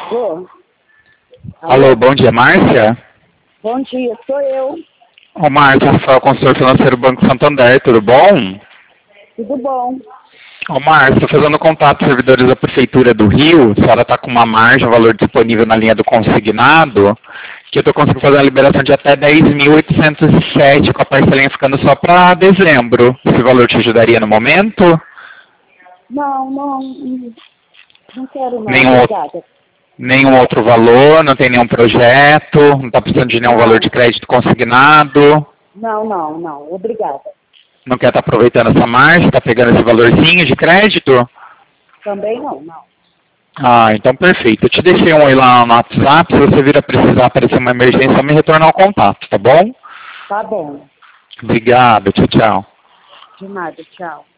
Alô? Alô, bom dia, Márcia? Bom dia, sou eu. Ô, Márcia, Rafael, consultor financeiro do Banco Santander, tudo bom? Tudo bom? Ô, Márcia, estou fazendo contato com os servidores da Prefeitura do Rio, a senhora está com uma margem, um valor disponível na linha do consignado, que eu estou conseguindo fazer uma liberação de até 10.807, com a parcelinha ficando só para dezembro. Esse valor te ajudaria no momento? Não quero não, Nenhum, obrigada. nenhum outro valor, não tem nenhum projeto, não está precisando de nenhum valor de crédito consignado? Não, obrigada. Não quer estar aproveitando essa margem, está pegando esse valorzinho de crédito? Também não. Ah, então perfeito. Eu te deixei um aí lá no WhatsApp, se você vir a precisar aparecer uma emergência, me retornar o contato, tá bom? Tá bom, Obrigado, tchau, tchau. de nada, tchau.